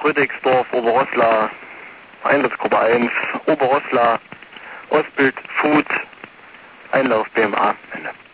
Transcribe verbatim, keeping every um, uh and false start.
Rüdexdorf, Oberrosslar, Einsatzgruppe eins, Oberrosslar, Ostbild, Food, Einlauf B M A, Ende.